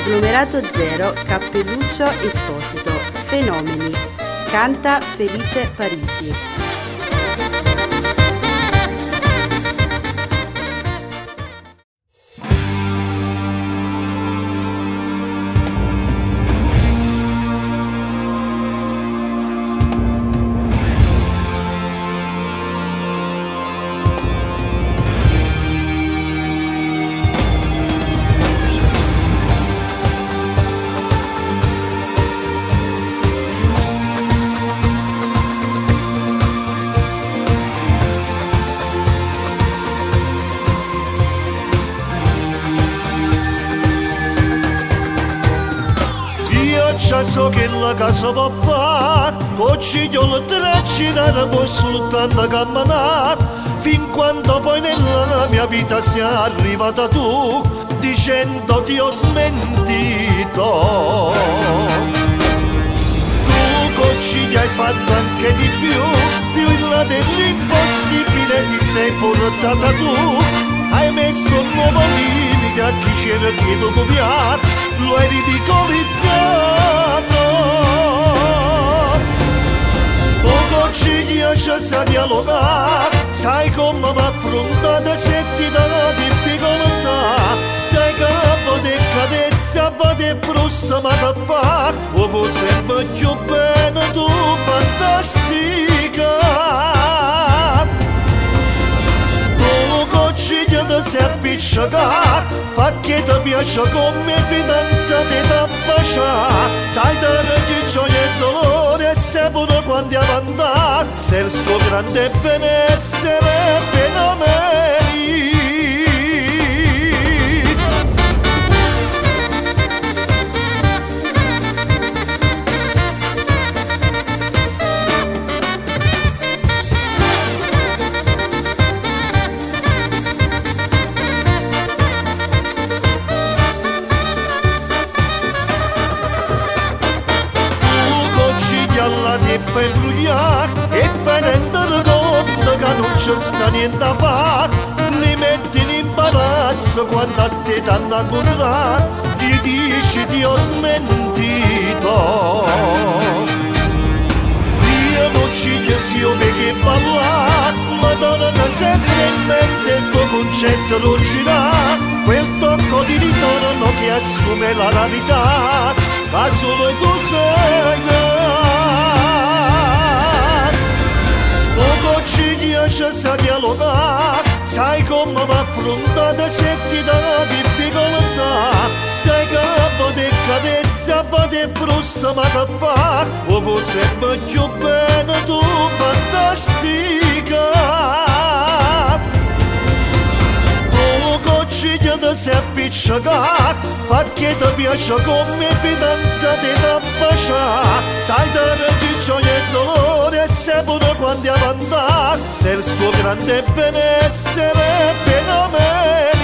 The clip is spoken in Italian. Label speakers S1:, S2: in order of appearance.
S1: Numerato 0, Cappelluccio Esposito, Fenomeni, canta Felice Parisi.
S2: So che la casa va a fare, coccigliolo traccinare, poi soltanto camminare, fin quando poi nella mia vita sei arrivata tu, dicendo ti ho smentito. Tu cocci hai fatto anche di più in là dell'impossibile ti sei portata tu, hai messo un nuovo limite a chi c'era chiesto copiare, lo hai ridicolizzato. Poco ci riesce a dialogare, sai come va affrontata se ti dà la difficoltà. Stai capo di cadezza, va di frusta ma che fa, o può sempre più bene tu fantastica. Ci ti sei appiccicato, perché ti piace come fidanzati da baciare. Sai dare di gioia e dolore e sei pure quando avanti, sei il suo grande benessere fenomeni. Ti fai imbrugliare e fai rendere conto che non c'è sta niente a fare, li metti in imbarazzo quando a te t'hanno incontrato, gli dici ti ho smentito. Io non ci io perché ballare, madonna sempre in mente il tuo concetto non ci dà, quel tocco di ritorno che assume la rarità, ma solo tu sai. Poco ci riesce a dialogare, sai come va affrontata se ti dà la difficoltà. Stai capo di cadezza, va di frusta ma che fa, o può sempre più bene tu fantastica. Poco ci ti sei appiccicato, perché ti piace come fidanzati da baciare. Sai dare di gioia e dolore e sei pure quando avanti, sei il suo grande benessere fenomeni.